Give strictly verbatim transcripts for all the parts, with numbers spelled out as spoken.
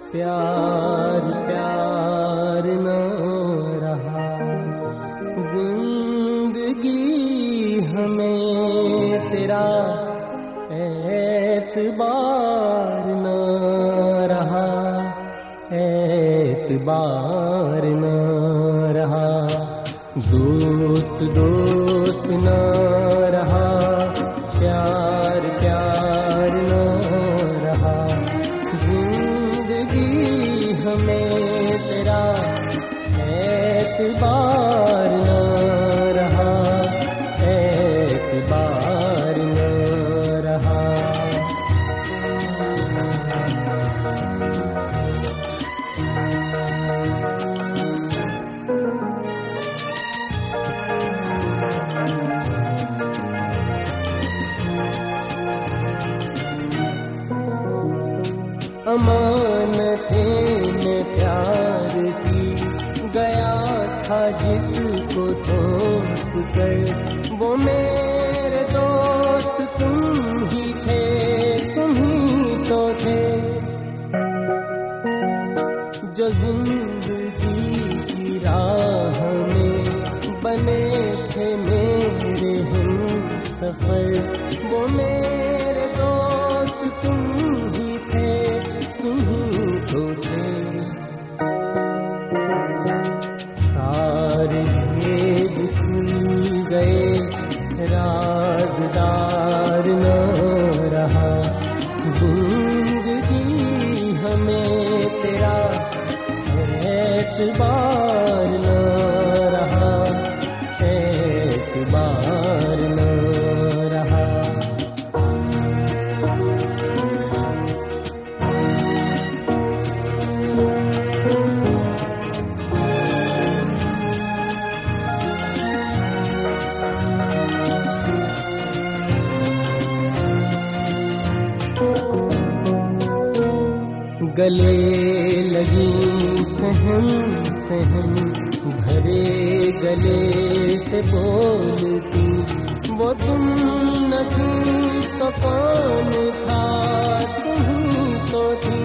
प्यार प्यार न रहा, जिंदगी हमें तेरा एतबार न रहा, एतबार न रहा। दोस्त दोस्त न रहा, प्यार प्यार न रहा, जिंदगी हमें तेरा एतबार न रहा, एतबार न रहा। अमानतें में प्यार की गया था जिसको सौंप कर, वो मेरे दोस्त तुम ही थे, तुम ही तो थे जो जिंदगी की राह में बने थे मेरे हम सफर, वो मेरे दोस्त तुम ही थे, तुम ही तो थे। सारे खुल गए, राज़दार न रहा, जिंदगी हमें तेरा एतबार न रहा, एतबार न रहा। गले लगी सहम सहम भरे गले से बोलती, वो तुम न थी तो कौन था, तुम ही तो थी।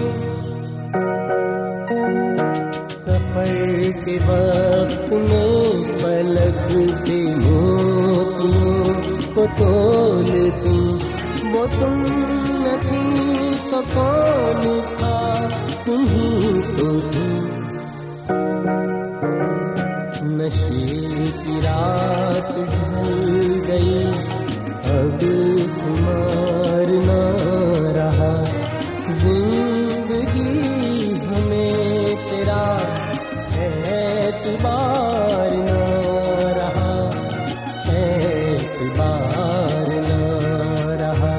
सफर के वक्त में पलकते मोतियों को तोलती, वो तुम न थी तो कौन था, तुम ही तो थी। नशे की रात ढल गई, अब खुमार न रहा, जिंदगी हमें तेरा एतबार न रहा, एतबार न रहा।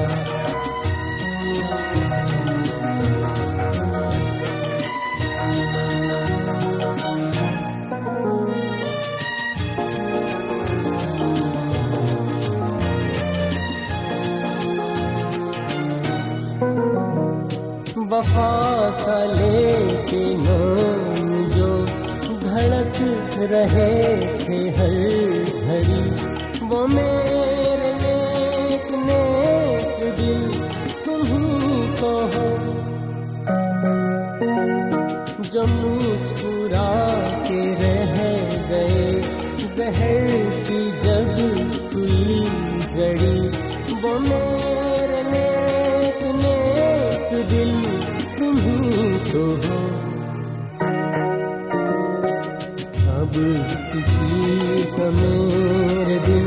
वफा का लेके नाम जो धड़क रहे थे हर घड़ी, वो मेरे नेक नेक दिल तुम ही तो हो, जो मुस्कुरा के रह गए जहर की जब सुई गड़ी, वो मेरे नेक नेक दिल तुम ही तो हो। अब किसी का मेरे दिल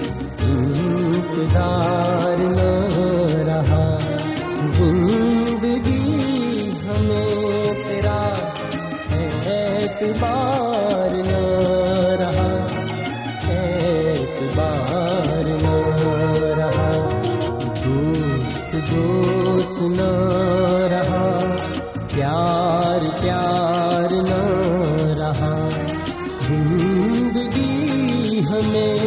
इंतजार न रहा, जिंदगी हमें तेरा एतबार न रहा, एतबार न रहा। दोस्त दोस्त न रहा, प्यार प्यार न रहा, जिंदगी हमें